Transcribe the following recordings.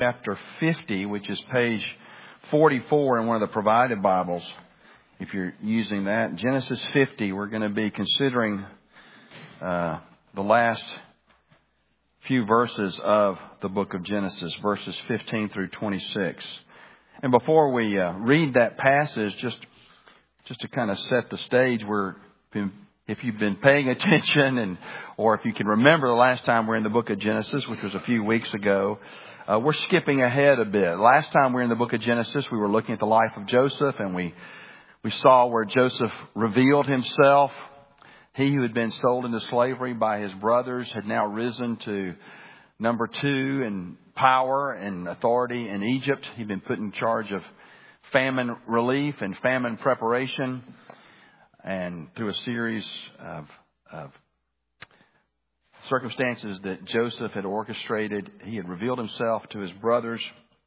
chapter 50, which is page 44 in one of the provided Bibles, if you're using that. Genesis 50, we're going to be considering the last few verses of the book of Genesis, verses 15 through 26. And before we read that passage, just to kind of set the stage, if you've been paying attention or if you can remember the last time we're in the book of Genesis, which was a few weeks ago, we're skipping ahead a bit. Last time we were in the book of Genesis, we were looking at the life of Joseph, and we saw where Joseph revealed himself. He who had been sold into slavery by his brothers had now risen to number 2 in power and authority in Egypt. He'd been put in charge of famine relief and famine preparation. And through a series of circumstances that Joseph had orchestrated, he had revealed himself to his brothers.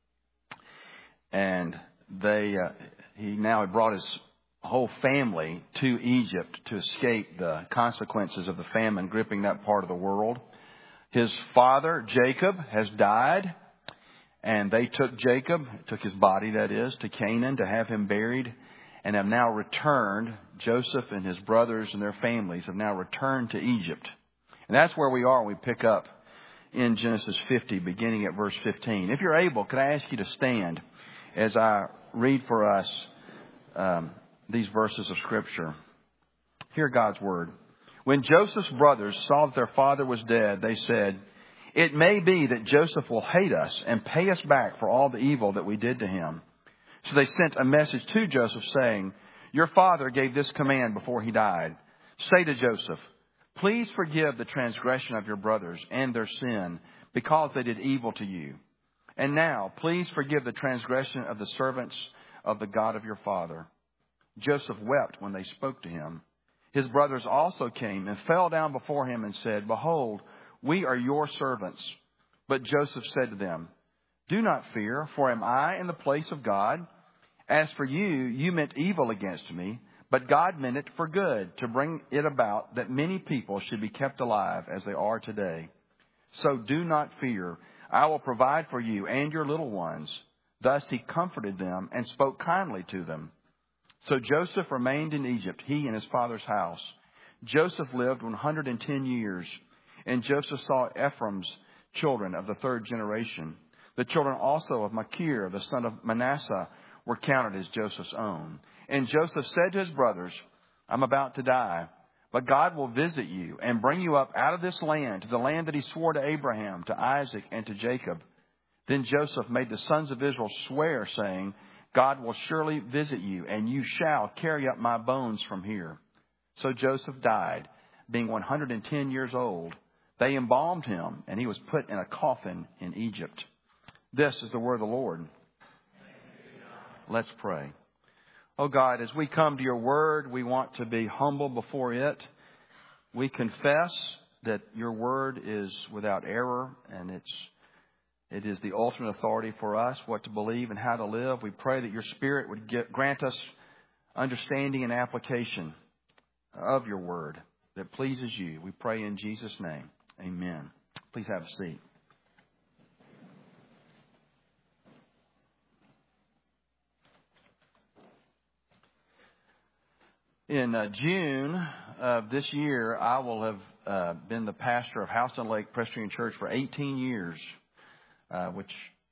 And he now had brought his whole family to Egypt to escape the consequences of the famine gripping that part of the world. His father, Jacob, has died. And they took his body, that is, to Canaan to have him buried, and have now returned. Joseph and his brothers and their families have now returned to Egypt. And that's where we are when we pick up in Genesis 50, beginning at verse 15. If you're able, could I ask you to stand as I read for us these verses of Scripture? Hear God's word. When Joseph's brothers saw that their father was dead, they said, "It may be that Joseph will hate us and pay us back for all the evil that we did to him." So they sent a message to Joseph saying, "Your father gave this command before he died. Say to Joseph, 'Please forgive the transgression of your brothers and their sin, because they did evil to you. And now, please forgive the transgression of the servants of the God of your father.' Joseph wept when they spoke to him. His brothers also came and fell down before him and said, 'Behold, we are your servants.' But Joseph said to them, 'Do not fear, for am I in the place of God? As for you, you meant evil against me, but God meant it for good, to bring it about that many people should be kept alive as they are today. So do not fear. I will provide for you and your little ones.' Thus he comforted them and spoke kindly to them. So Joseph remained in Egypt, he and his father's house. Joseph lived 110 years, and Joseph saw Ephraim's children of the 3rd generation. The children also of Machir, the son of Manasseh, were counted as Joseph's own. And Joseph said to his brothers, 'I'm about to die, but God will visit you and bring you up out of this land to the land that he swore to Abraham, to Isaac, and to Jacob.' Then Joseph made the sons of Israel swear, saying, 'God will surely visit you, and you shall carry up my bones from here.' So Joseph died, being 110 years old. They embalmed him, and he was put in a coffin in Egypt." This is the word of the Lord. Let's pray. Oh God, as we come to your word, we want to be humble before it. We confess that your word is without error, and it is the ultimate authority for us, what to believe and how to live. We pray that your Spirit would grant us understanding and application of your word that pleases you. We pray in Jesus' name. Amen. Please have a seat. In June of this year, I will have been the pastor of Houston Lake Presbyterian Church for 18 years, which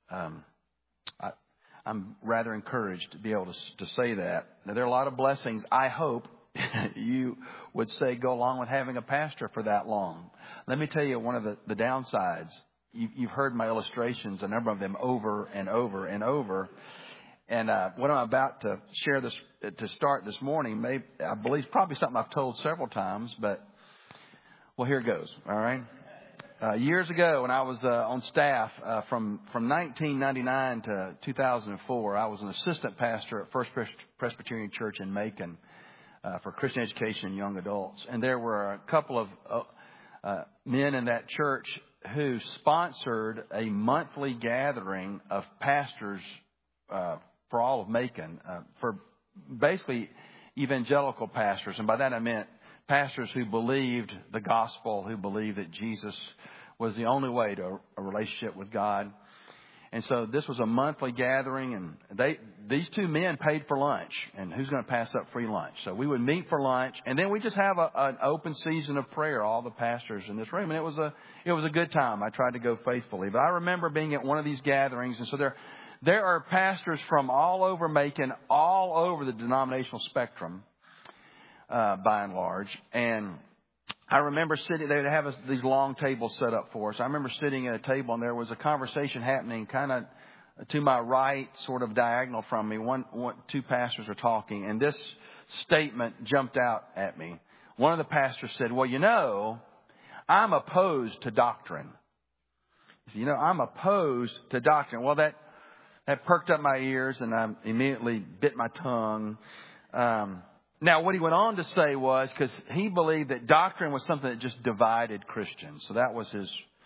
I'm rather encouraged to be able to say that. Now, there are a lot of blessings, I hope, you would say go along with having a pastor for that long. Let me tell you one of the downsides. You've heard my illustrations, a number of them over and over and over. And what I'm about to share to start this morning, I believe probably something I've told several times, but well, here it goes. All right. Years ago, when I was on staff from 1999 to 2004, I was an assistant pastor at First Presbyterian Church in Macon for Christian education and young adults. And there were a couple of men in that church who sponsored a monthly gathering of pastors for all of Macon, for basically evangelical pastors. And by that I meant pastors who believed the gospel, who believed that Jesus was the only way to a relationship with God. And so this was a monthly gathering, and these two men paid for lunch. And who's going to pass up free lunch? So we would meet for lunch, and then we just have an open season of prayer, all the pastors in this room. And it was a good time. I tried to go faithfully. But I remember being at one of these gatherings, and so there are pastors from all over Macon, all over the denominational spectrum, by and large. And I remember sitting, they would have these long tables set up for us. I remember sitting at a table, and there was a conversation happening kind of to my right, sort of diagonal from me. Two pastors are talking, and this statement jumped out at me. One of the pastors said, well, you know, I'm opposed to doctrine. He said, you know, I'm opposed to doctrine. Well, that perked up my ears, and I immediately bit my tongue. Now, what he went on to say was, because he believed that doctrine was something that just divided Christians. So that was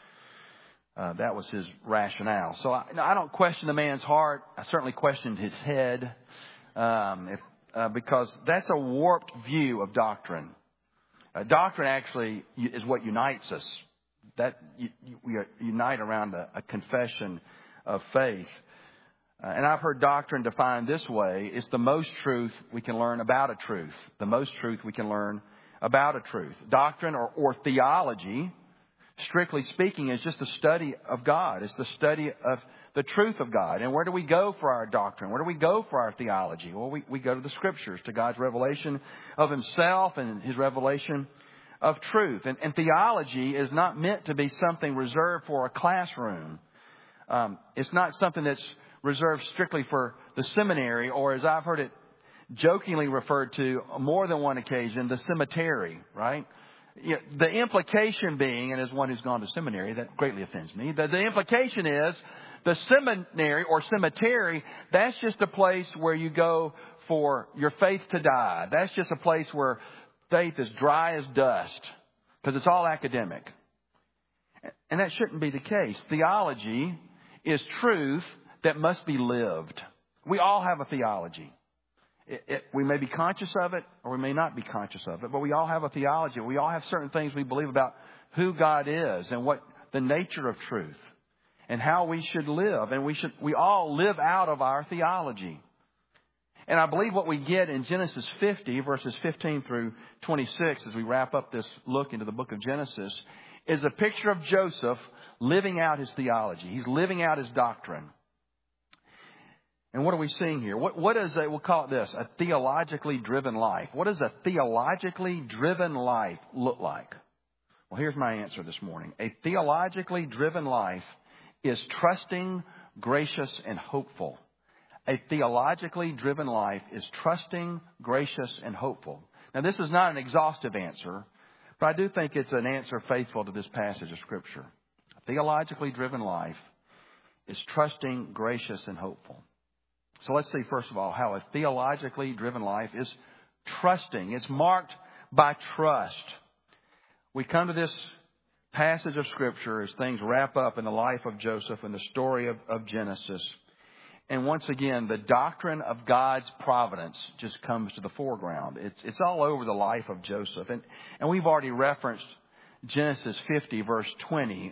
his rationale. So I don't question the man's heart. I certainly questioned his head, because that's a warped view of doctrine. Doctrine actually is what unites us. We unite around a confession of faith. And I've heard doctrine defined this way. It's the most truth we can learn about a truth. The most truth we can learn about a truth. Doctrine or theology, strictly speaking, is just the study of God. It's the study of the truth of God. And where do we go for our doctrine? Where do we go for our theology? Well, we go to the Scriptures, to God's revelation of Himself and His revelation of truth. And theology is not meant to be something reserved for a classroom. It's not something that's reserved strictly for the seminary, or as I've heard it jokingly referred to on more than one occasion, the cemetery, right? The implication being, and as one who's gone to seminary, that greatly offends me, that the implication is the seminary or cemetery, that's just a place where you go for your faith to die. That's just a place where faith is dry as dust, because it's all academic. And that shouldn't be the case. Theology is truth that must be lived. We all have a theology. We may be conscious of it, or we may not be conscious of it, but we all have a theology. We all have certain things we believe about who God is and what the nature of truth and how we should live. And we all live out of our theology. And I believe what we get in Genesis 50, verses 15 through 26, as we wrap up this look into the book of Genesis, is a picture of Joseph living out his theology. He's living out his doctrine. And what are we seeing here? What is we'll call it this, a theologically driven life. What does a theologically driven life look like? Well, here's my answer this morning. A theologically driven life is trusting, gracious, and hopeful. A theologically driven life is trusting, gracious, and hopeful. Now, this is not an exhaustive answer, but I do think it's an answer faithful to this passage of Scripture. A theologically driven life is trusting, gracious, and hopeful. So let's see, first of all, how a theologically driven life is trusting. It's marked by trust. We come to this passage of Scripture as things wrap up in the life of Joseph and the story of Genesis. And once again, the doctrine of God's providence just comes to the foreground. It's all over the life of Joseph. And we've already referenced Genesis 50, verse 20,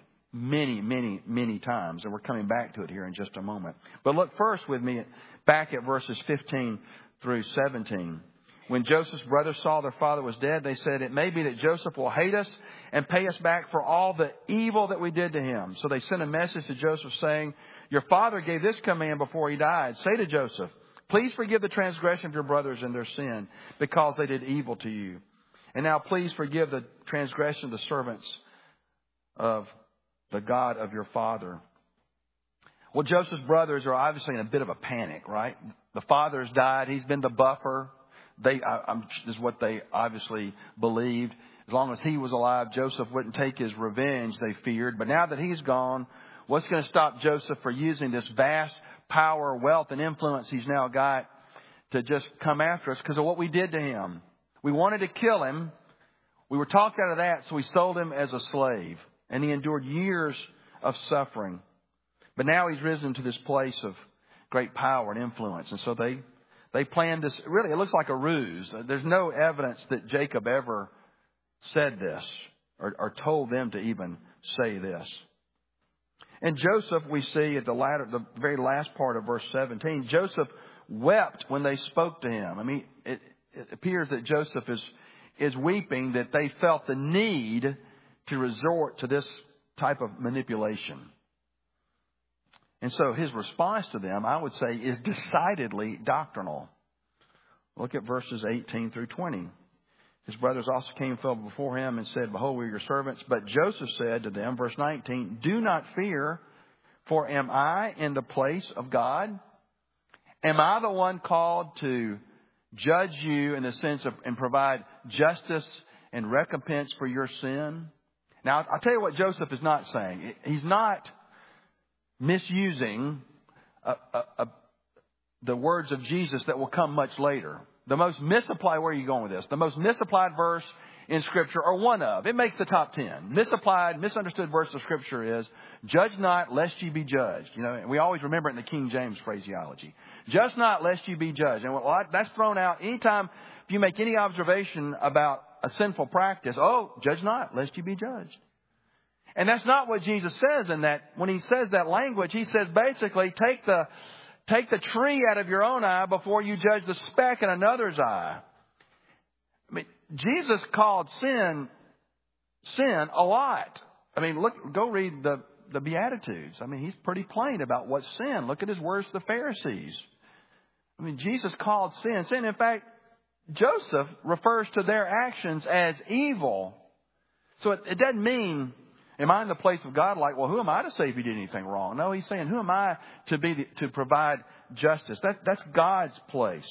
many times. And we're coming back to it here in just a moment. But look first with me back at verses 15 through 17. When Joseph's brothers saw their father was dead, they said, it may be that Joseph will hate us and pay us back for all the evil that we did to him. So they sent a message to Joseph saying, your father gave this command before he died. Say to Joseph, please forgive the transgression of your brothers and their sin, because they did evil to you. And now please forgive the transgression of the servants of the God of your father. Well, Joseph's brothers are obviously in a bit of a panic, right? The father's died. He's been the buffer. This is what they obviously believed. As long as he was alive, Joseph wouldn't take his revenge, they feared. But now that he's gone, what's going to stop Joseph from using this vast power, wealth, and influence he's now got to just come after us because of what we did to him? We wanted to kill him. We were talked out of that, so we sold him as a slave. And he endured years of suffering. But now he's risen to this place of great power and influence. And so they planned this. Really, it looks like a ruse. There's no evidence that Jacob ever said this or told them to even say this. And Joseph, we see at the very last part of verse 17, Joseph wept when they spoke to him. I mean, it appears that Joseph is weeping, that they felt the need to resort to this type of manipulation. And so his response to them, I would say, is decidedly doctrinal. Look at verses 18 through 20. His brothers also came and fell before him and said, Behold, we are your servants. But Joseph said to them, verse 19, Do not fear, for am I in the place of God? Am I the one called to judge you in the sense of and provide justice and recompense for your sin? Now, I'll tell you what Joseph is not saying. He's not misusing the words of Jesus that will come much later. The most misapplied, where are you going with this? The most misapplied verse in Scripture, or one of, it makes the top 10. Misapplied, misunderstood verse of Scripture is, Judge not, lest ye be judged. You know, and we always remember it in the King James phraseology. Judge not, lest ye be judged. And that's thrown out anytime if you make any observation about a sinful practice. Oh, judge not, lest ye be judged. And that's not what Jesus says in that. When he says that language, he says basically, take the tree out of your own eye before you judge the speck in another's eye. I mean, Jesus called sin a lot. I mean, go read the Beatitudes. I mean, he's pretty plain about what's sin. Look at his words to the Pharisees. I mean, Jesus called sin. In fact, Joseph refers to their actions as evil. So it doesn't mean, am I in the place of God? Like, well, who am I to say if he did anything wrong? No, he's saying, who am I to provide justice? That's God's place.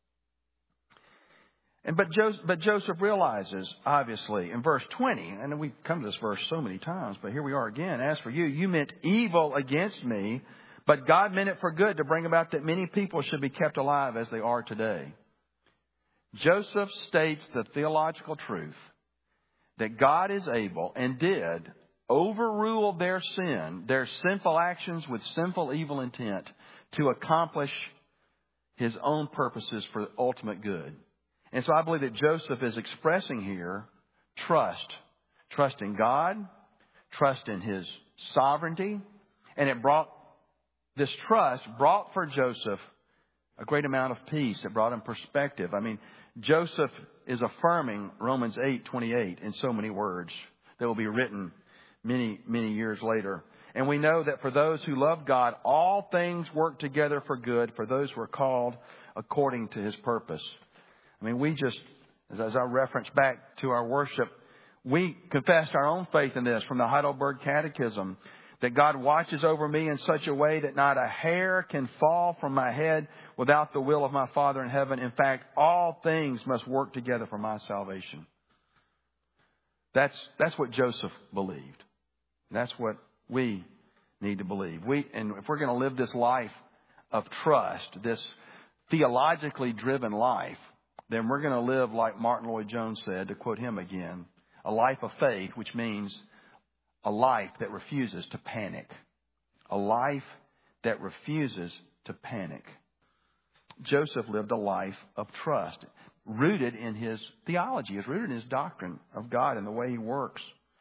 But Joseph realizes, obviously, in verse 20, and we've come to this verse so many times, but here we are again. As for you, you meant evil against me, but God meant it for good, to bring about that many people should be kept alive as they are today. Joseph states the theological truth that God is able and did overrule their sin, their sinful actions with sinful evil intent, to accomplish his own purposes for ultimate good. And so I believe that Joseph is expressing here trust. Trust in God, trust in his sovereignty. And this trust brought for Joseph a great amount of peace. It brought him perspective. I mean, Joseph is affirming Romans 8:28 in so many words that will be written many, many years later. And we know that for those who love God, all things work together for good for those who are called according to his purpose. I mean, we just, as I reference back to our worship, we confessed our own faith in this from the Heidelberg Catechism, that God watches over me in such a way that not a hair can fall from my head without the will of my Father in heaven. In fact, all things must work together for my salvation. That's what Joseph believed. That's what we need to believe. And if we're going to live this life of trust, this theologically driven life, then we're going to live like Martin Lloyd-Jones said, to quote him again, a life of faith, which means a life that refuses to panic. A life that refuses to panic. Joseph lived a life of trust, rooted in his theology, is rooted in his doctrine of God and the way he works.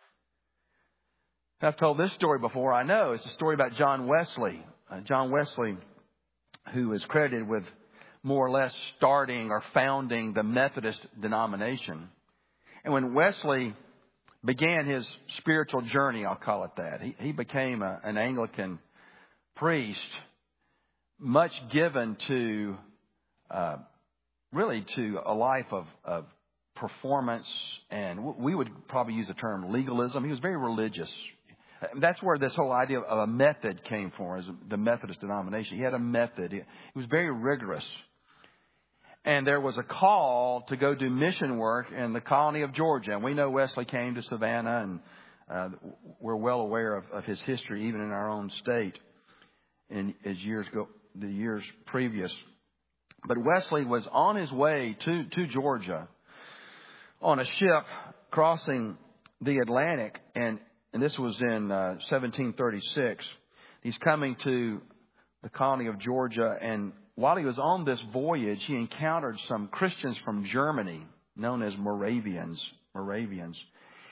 I've told this story before, I know. It's a story about John Wesley. John Wesley, who is credited with more or less starting or founding the Methodist denomination. And when Wesley began his spiritual journey, I'll call it that, he became an Anglican priest, much given to really to a life of performance, and we would probably use the term legalism. He was very religious. That's where this whole idea of a method came from, is the Methodist denomination. He had a method. He was very rigorous. And there was a call to go do mission work in the colony of Georgia. And we know Wesley came to Savannah, and we're well aware of his history, even in our own state, the years previous. But Wesley was on his way to Georgia on a ship crossing the Atlantic, and this was in 1736. He's coming to the colony of Georgia, and while he was on this voyage, he encountered some Christians from Germany, known as Moravians.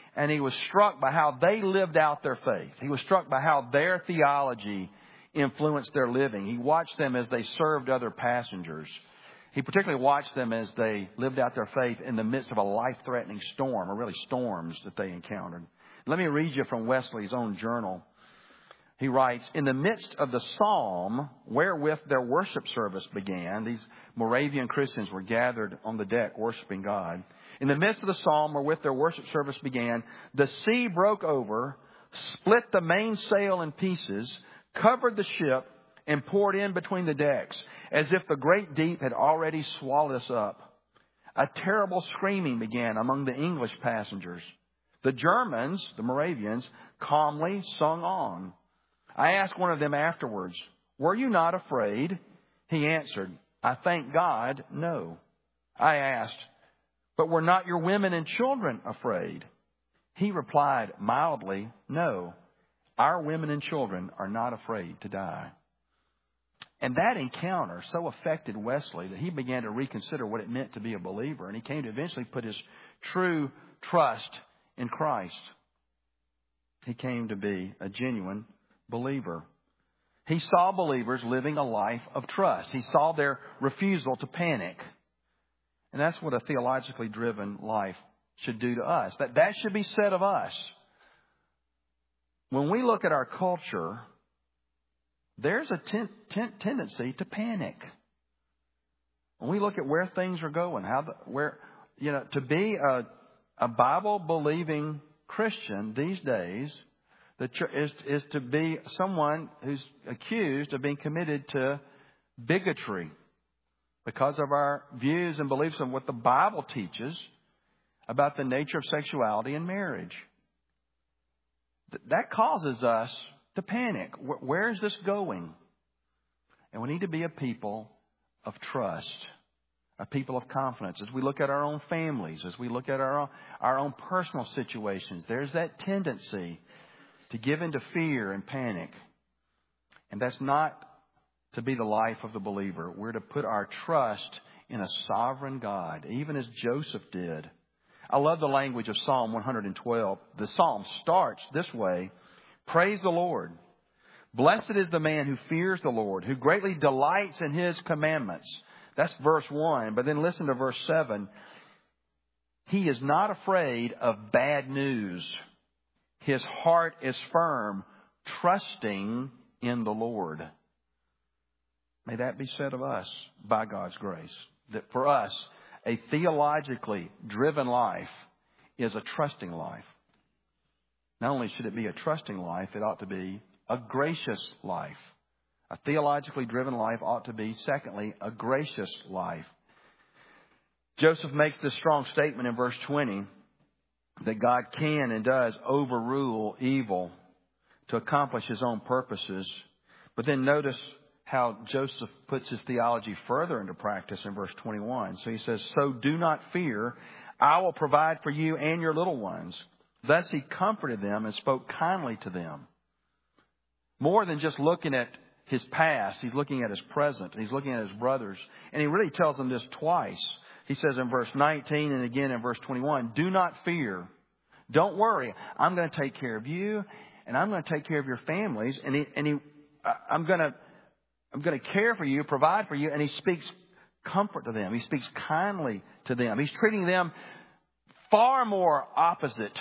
and he was struck by how they lived out their faith. He was struck by how their theology influenced their living. He watched them as they served other passengers. He particularly watched them as they lived out their faith in the midst of a life-threatening storm, or really storms that they encountered. Let me read you from Wesley's own journal. He writes, in the midst of the psalm wherewith their worship service began, these Moravian Christians were gathered on the deck worshiping God. In the midst of the psalm wherewith their worship service began, the sea broke over, split the mainsail in pieces, covered the ship, and poured in between the decks, as if the great deep had already swallowed us up. A terrible screaming began among the English passengers. The Germans, the Moravians, calmly sung on. I asked one of them afterwards, were you not afraid? He answered, I thank God, no. I asked, but were not your women and children afraid? He replied mildly, no. Our women and children are not afraid to die. And that encounter so affected Wesley that he began to reconsider what it meant to be a believer. And he came to eventually put his true trust in Christ. He came to be a genuine believer. He saw believers living a life of trust. He saw their refusal to panic. And that's what a theologically driven life should do to us. That should be said of us. When we look at our culture, there's a tendency to panic. When we look at where things are going, to be a Bible-believing Christian these days is to be someone who's accused of being committed to bigotry because of our views and beliefs on what the Bible teaches about the nature of sexuality and marriage. That causes us to panic. Where is this going? And we need to be a people of trust, a people of confidence. As we look at our own families, as we look at our own personal situations, there's that tendency to give into fear and panic. And that's not to be the life of the believer. We're to put our trust in a sovereign God, even as Joseph did. I love the language of Psalm 112. The psalm starts this way. Praise the Lord. Blessed is the man who fears the Lord, who greatly delights in His commandments. That's verse 1. But then listen to verse 7. He is not afraid of bad news. His heart is firm, trusting in the Lord. May that be said of us by God's grace. That for us, a theologically driven life is a trusting life. Not only should it be a trusting life, it ought to be a gracious life. A theologically driven life ought to be, secondly, a gracious life. Joseph makes this strong statement in verse 20 that God can and does overrule evil to accomplish His own purposes. But then notice how Joseph puts his theology further into practice in verse 21. So he says, so do not fear. I will provide for you and your little ones. Thus he comforted them and spoke kindly to them. More than just looking at his past, he's looking at his present. He's looking at his brothers. And he really tells them this twice. He says in verse 19 and again in verse 21, do not fear. Don't worry. I'm going to take care of you and I'm going to take care of your families. I'm going to care for you, provide for you. And he speaks comfort to them. He speaks kindly to them. He's treating them far more opposite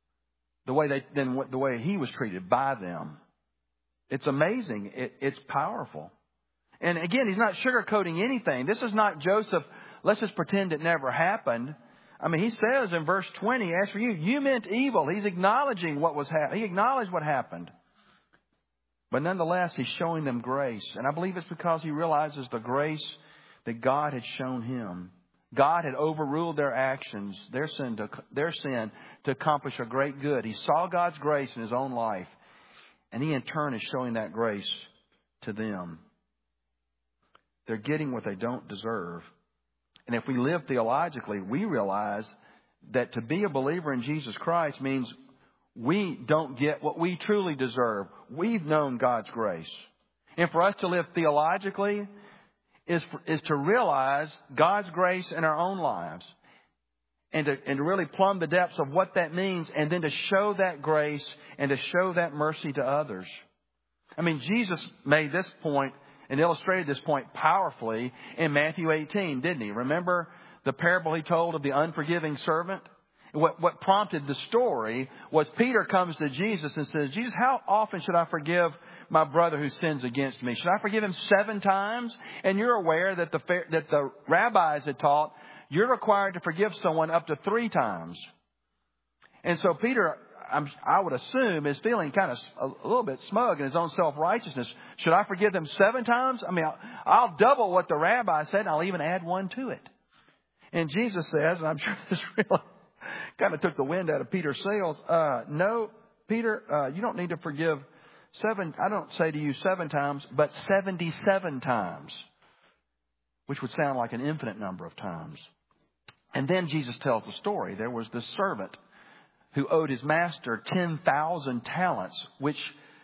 than the way he was treated by them. It's amazing. It's powerful. And again, he's not sugarcoating anything. This is not Joseph, let's just pretend it never happened. I mean, he says in verse 20, as for you, you meant evil. He's acknowledging what was happening. He acknowledged what happened. But nonetheless, he's showing them grace. And I believe it's because he realizes the grace that God had shown him. God had overruled their actions, their sin to accomplish a great good. He saw God's grace in his own life. And he in turn is showing that grace to them. They're getting what they don't deserve. And if we live theologically, we realize that to be a believer in Jesus Christ means we don't get what we truly deserve. We've known God's grace. And for us to live theologically is to realize God's grace in our own lives. and to really plumb the depths of what that means, and then to show that grace and to show that mercy to others. I mean, Jesus made this point and illustrated this point powerfully in Matthew 18, didn't he? Remember the parable he told of the unforgiving servant? What prompted the story was Peter comes to Jesus and says, Jesus, how often should I forgive my brother who sins against me? Should I forgive him 7 times? And you're aware that the rabbis had taught you're required to forgive someone up to 3 times. And so Peter, I would assume, is feeling kind of a little bit smug in his own self-righteousness. Should I forgive them 7 times? I mean, I'll double what the rabbi said, and I'll even add 1 to it. And Jesus says, and I'm sure this really kind of took the wind out of Peter's sails. No, Peter, you don't need to forgive 7. I don't say to you 7 times, but 77 times, which would sound like an infinite number of times. And then Jesus tells the story. There was this servant who owed his master 10,000 talents, which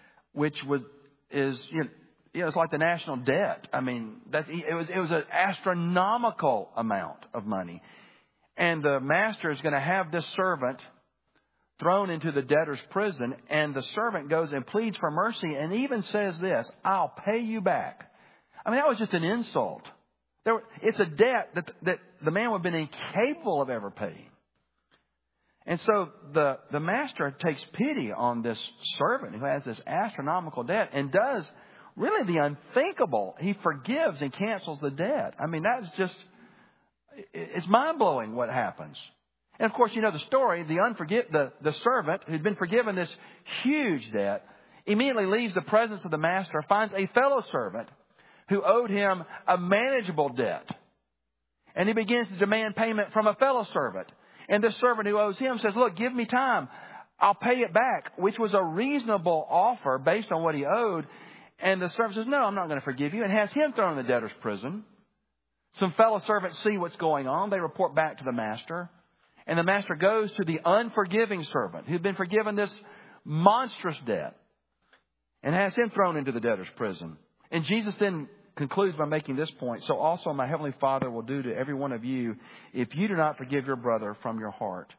is it's like the national debt. I mean, it was an astronomical amount of money. And the master is going to have this servant thrown into the debtor's prison. And the servant goes and pleads for mercy and even says this, I'll pay you back. I mean, that was just an insult. It's a debt that the man would have been incapable of ever paying. And so the master takes pity on this servant who has this astronomical debt and does really the unthinkable. He forgives and cancels the debt. I mean, that's just... It's mind-blowing what happens. And of course, you know the story. The servant who'd been forgiven this huge debt immediately leaves the presence of the master, finds a fellow servant who owed him a manageable debt. And he begins to demand payment from a fellow servant. And this servant who owes him says, look, give me time. I'll pay it back, which was a reasonable offer based on what he owed. And the servant says, no, I'm not going to forgive you, and has him thrown in the debtor's prison. Some fellow servants see what's going on. They report back to the master. And the master goes to the unforgiving servant who'd been forgiven this monstrous debt and has him thrown into the debtor's prison. And Jesus then concludes by making this point. So also my heavenly Father will do to every one of you if you do not forgive your brother from your heart.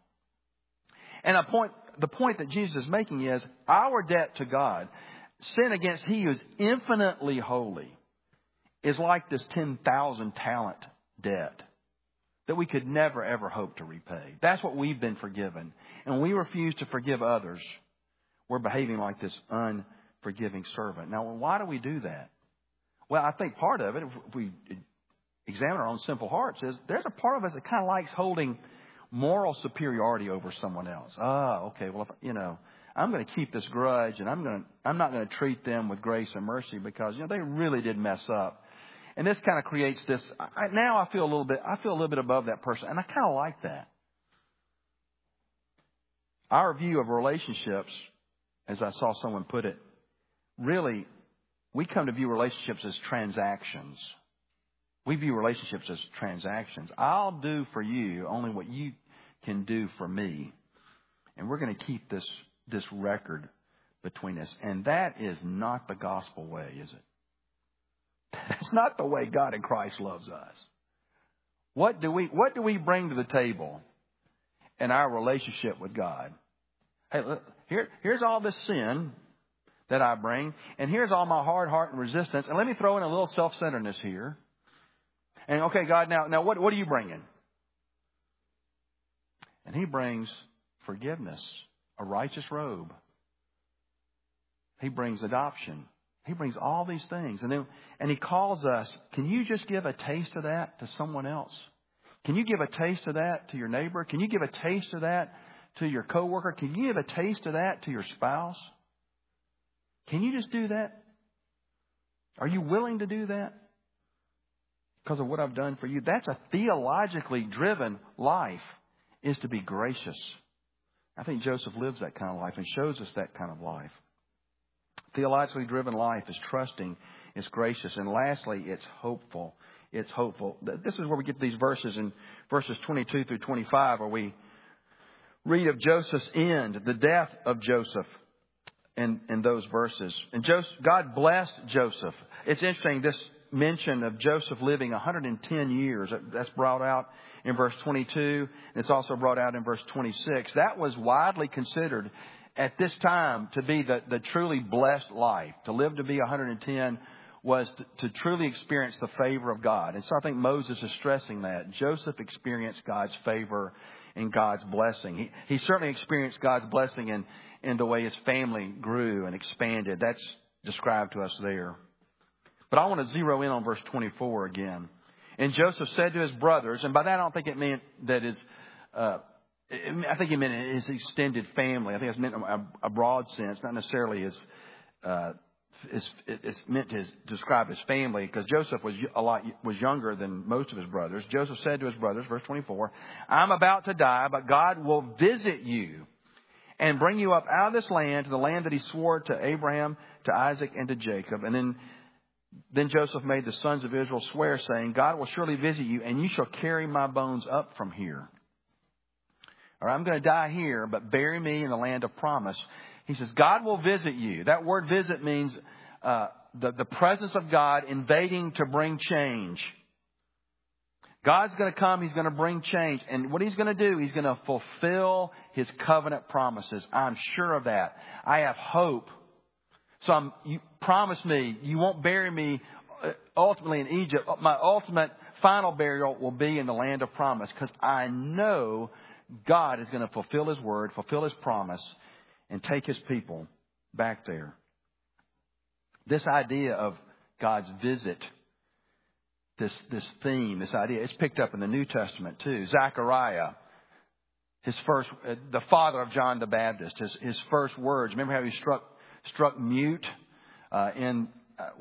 And the point that Jesus is making is our debt to God, sin against He who is infinitely holy, is like this 10,000 talent debt that we could never, ever hope to repay. That's what we've been forgiven. And when we refuse to forgive others, we're behaving like this unforgiving servant. Now, why do we do that? Well, I think part of it, if we examine our own simple hearts, is there's a part of us that kind of likes holding moral superiority over someone else. Okay, well, I'm going to keep this grudge, and I'm not going to treat them with grace and mercy because they really did mess up. And this kind of creates this. Now I feel a little bit above that person, and I kind of like that. Our view of relationships, as I saw someone put it, really, we come to view relationships as transactions. We view relationships as transactions. I'll do for you only what you can do for me, and we're going to keep this record between us. And that is not the gospel way, is it? That's not the way God in Christ loves us. What do we bring to the table in our relationship with God? Hey, look, here's all this sin that I bring, and here's all my hard heart and resistance, and let me throw in a little self-centeredness here. And okay, God, now what are you bringing? And He brings forgiveness, a righteous robe. He brings adoption. He brings all these things. And He calls us, can you just give a taste of that to someone else? Can you give a taste of that to your neighbor? Can you give a taste of that to your coworker? Can you give a taste of that to your spouse? Can you just do that? Are you willing to do that? Because of what I've done for you. That's a theologically driven life, is to be gracious. I think Joseph lives that kind of life and shows us that kind of life. Theologically driven life is trusting, it's gracious, and lastly, it's hopeful. It's hopeful. This is where we get these verses in verses 22 through 25, where we read of Joseph's end, the death of Joseph in those verses. And God blessed Joseph. It's interesting, mention of Joseph living 110 years. That's brought out in verse 22. And it's also brought out in verse 26. That was widely considered at this time to be the truly blessed life. To live to be 110 was to truly experience the favor of God. And so I think Moses is stressing that. Joseph experienced God's favor and God's blessing. He certainly experienced God's blessing in the way his family grew and expanded. That's described to us there. But I want to zero in on verse 24 again. And Joseph said to his brothers, and by that I don't think it meant that I think it meant his extended family. I think it's meant a broad sense, not necessarily it's meant to describe his family, because Joseph was younger than most of his brothers. Joseph said to his brothers, verse 24, I'm about to die, but God will visit you and bring you up out of this land to the land that he swore to Abraham, to Isaac, and to Jacob. And then Joseph made the sons of Israel swear, saying, God will surely visit you, and you shall carry my bones up from here. Or I'm going to die here, but bury me in the land of promise. He says, God will visit you. That word visit means the presence of God invading to bring change. God's going to come. He's going to bring change. And what he's going to do, he's going to fulfill his covenant promises. I'm sure of that. I have hope. So you promise me you won't bury me ultimately in Egypt. My ultimate final burial will be in the land of promise, because I know God is going to fulfill his word, fulfill his promise, and take his people back there. This idea of God's visit, this theme, this idea, it's picked up in the New Testament too. Zechariah, the father of John the Baptist, his first words. Remember how he struck mute in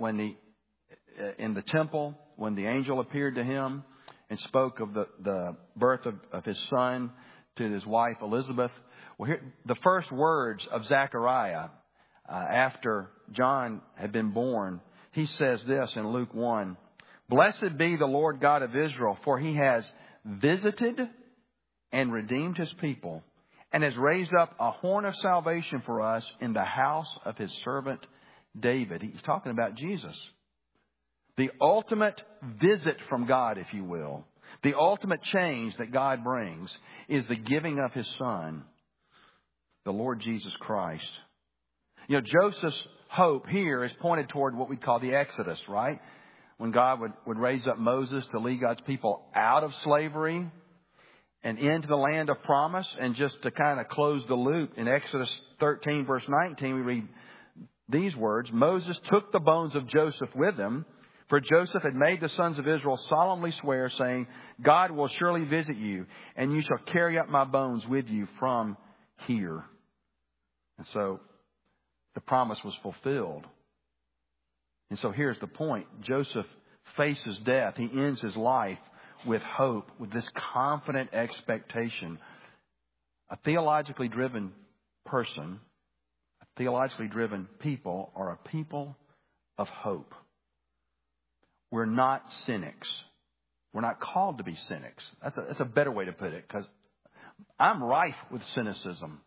the temple when the angel appeared to him and spoke of the birth of his son to his wife Elizabeth. Well, here, the first words of Zechariah after John had been born, he says this in Luke 1, Blessed be the Lord God of Israel, for he has visited and redeemed his people, and has raised up a horn of salvation for us in the house of his servant David. He's talking about Jesus. The ultimate visit from God, if you will, the ultimate change that God brings is the giving of his Son, the Lord Jesus Christ. You know, Joseph's hope here is pointed toward what we call the Exodus, right? When God would raise up Moses to lead God's people out of slavery and into the land of promise. And just to kind of close the loop, in Exodus 13, verse 19, we read these words, Moses took the bones of Joseph with him, for Joseph had made the sons of Israel solemnly swear, saying, God will surely visit you, and you shall carry up my bones with you from here. And so the promise was fulfilled. And so here's the point. Joseph faces death. He ends his life with hope, with this confident expectation. A theologically driven person, a theologically driven people are a people of hope. We're not cynics. We're not called to be cynics. That's a better way to put it, because I'm rife with cynicism.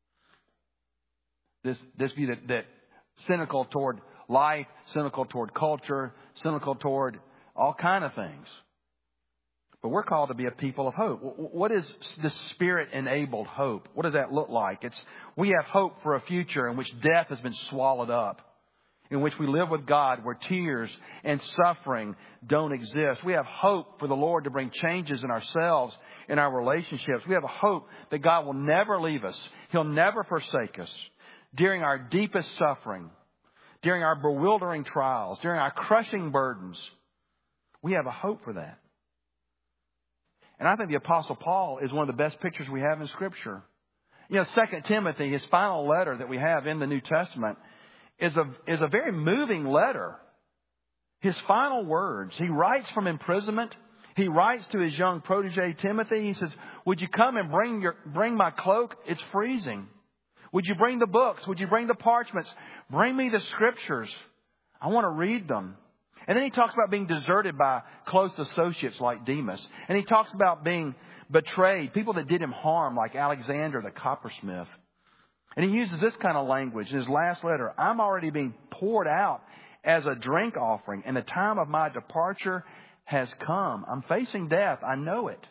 This view that cynical toward life, cynical toward culture, cynical toward all kind of things. But we're called to be a people of hope. What is this Spirit-enabled hope? What does that look like? We have hope for a future in which death has been swallowed up, in which we live with God, where tears and suffering don't exist. We have hope for the Lord to bring changes in ourselves, in our relationships. We have a hope that God will never leave us. He'll never forsake us during our deepest suffering, during our bewildering trials, during our crushing burdens. We have a hope for that. And I think the Apostle Paul is one of the best pictures we have in Scripture. You know, 2 Timothy, his final letter that we have in the New Testament, is a very moving letter. His final words, he writes from imprisonment. He writes to his young protege Timothy. He says, would you come and bring my cloak? It's freezing. Would you bring the books? Would you bring the parchments? Bring me the Scriptures. I want to read them. And then he talks about being deserted by close associates like Demas. And he talks about being betrayed, people that did him harm like Alexander the coppersmith. And he uses this kind of language in his last letter. I'm already being poured out as a drink offering, and the time of my departure has come. I'm facing death. I know it.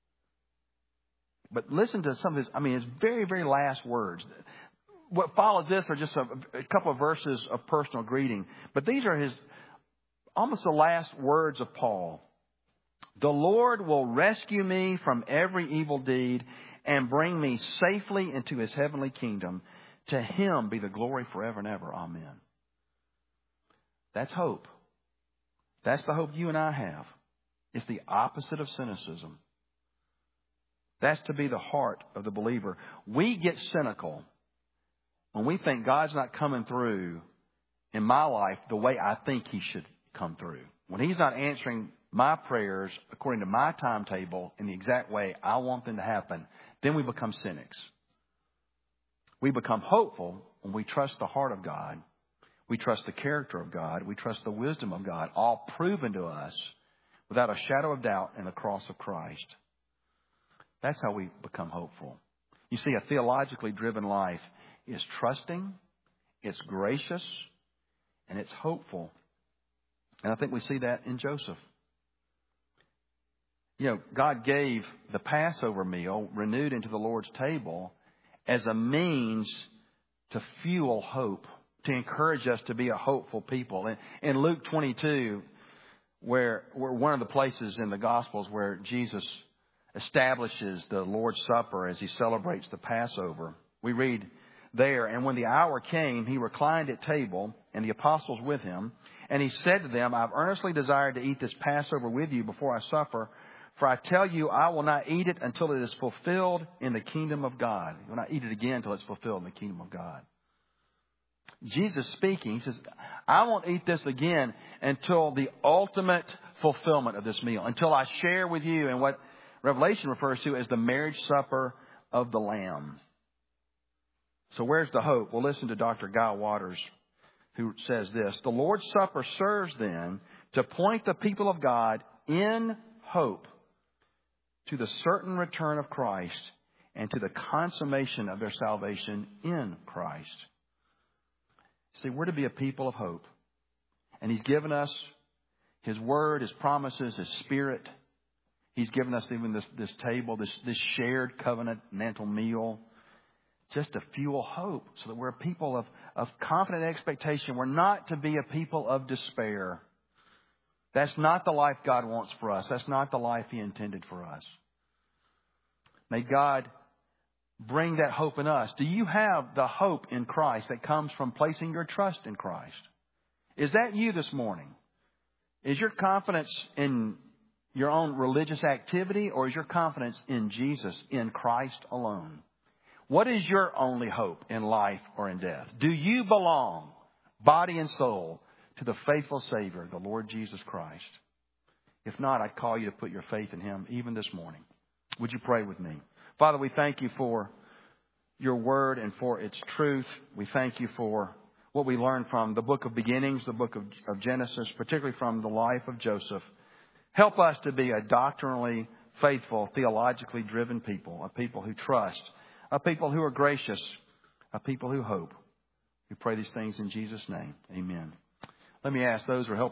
But listen to some of his, his very, very last words. What follows this are just a couple of verses of personal greeting. But these are his, almost the last words of Paul. The Lord will rescue me from every evil deed and bring me safely into His heavenly kingdom. To Him be the glory forever and ever. Amen. That's hope. That's the hope you and I have. It's the opposite of cynicism. That's to be the heart of the believer. We get cynical when we think God's not coming through in my life the way I think He should come through. When He's not answering my prayers according to my timetable in the exact way I want them to happen, then we become cynics. We become hopeful when we trust the heart of God. We trust the character of God. We trust the wisdom of God, all proven to us without a shadow of doubt in the cross of Christ. That's how we become hopeful. You see, a theologically driven life is trusting, it's gracious, and it's hopeful. And I think we see that in Joseph. You know, God gave the Passover meal renewed into the Lord's table as a means to fuel hope, to encourage us to be a hopeful people. In Luke 22, where one of the places in the Gospels where Jesus establishes the Lord's Supper as He celebrates the Passover, we read there, and when the hour came, He reclined at table, and the apostles with Him, and He said to them, I've earnestly desired to eat this Passover with you before I suffer. For I tell you, I will not eat it until it is fulfilled in the kingdom of God. You will not eat it again until it's fulfilled in the kingdom of God. Jesus speaking, He says, I won't eat this again until the ultimate fulfillment of this meal, until I share with you in what Revelation refers to as the marriage supper of the Lamb. So where's the hope? Well, listen to Dr. Guy Waters, who says this. The Lord's Supper serves then to point the people of God in hope to the certain return of Christ and to the consummation of their salvation in Christ. See, we're to be a people of hope. And He's given us His Word, His promises, His Spirit. He's given us even this table, this shared covenant mantle meal, just to fuel hope so that we're a people of confident expectation. We're not to be a people of despair. That's not the life God wants for us. That's not the life He intended for us. May God bring that hope in us. Do you have the hope in Christ that comes from placing your trust in Christ? Is that you this morning? Is your confidence in your own religious activity, or is your confidence in Jesus, in Christ alone? What is your only hope in life or in death? Do you belong, body and soul, to the faithful Savior, the Lord Jesus Christ? If not, I'd call you to put your faith in Him even this morning. Would you pray with me? Father, we thank You for Your Word and for its truth. We thank You for what we learned from the book of beginnings, the book of Genesis, particularly from the life of Joseph. Help us to be a doctrinally faithful, theologically driven people, a people who trust, a people who are gracious, a people who hope. We pray these things in Jesus' name. Amen. Let me ask those who are helping